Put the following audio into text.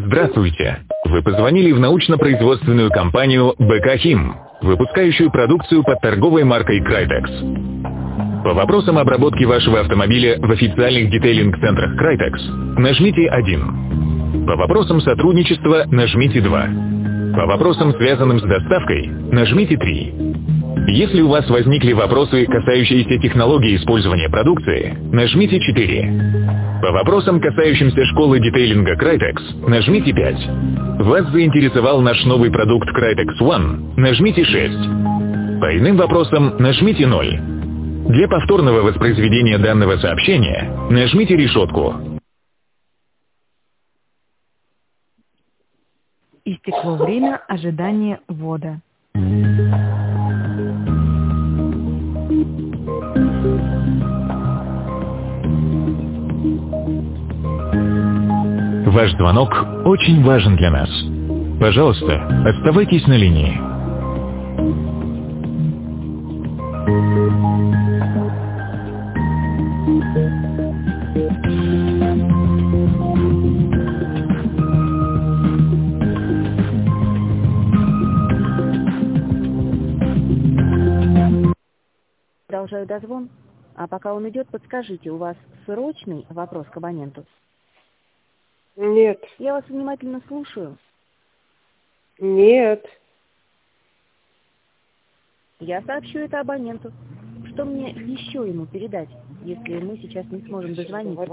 Здравствуйте! Вы позвонили в научно-производственную компанию БК Хим, выпускающую продукцию под торговой маркой Crytex. По вопросам обработки вашего автомобиля в официальных детейлинг-центрах Crytex нажмите 1. По вопросам сотрудничества нажмите 2. По вопросам, связанным с доставкой, нажмите 3. Если у вас возникли вопросы, касающиеся технологии использования продукции, нажмите 4. По вопросам, касающимся школы детейлинга Crytex, нажмите 5. Вас заинтересовал наш новый продукт Crytex One, нажмите 6. По иным вопросам нажмите 0. Для повторного воспроизведения данного сообщения нажмите решетку. Истекло время ожидания ввода. Ваш звонок очень важен для нас. Пожалуйста, оставайтесь на линии. Продолжаю дозвон. А пока он идет, подскажите, у вас срочный вопрос к абоненту? Нет. Я вас внимательно слушаю. Нет. Я сообщу это абоненту. Что мне еще ему передать, если мы сейчас не сможем дозвониться?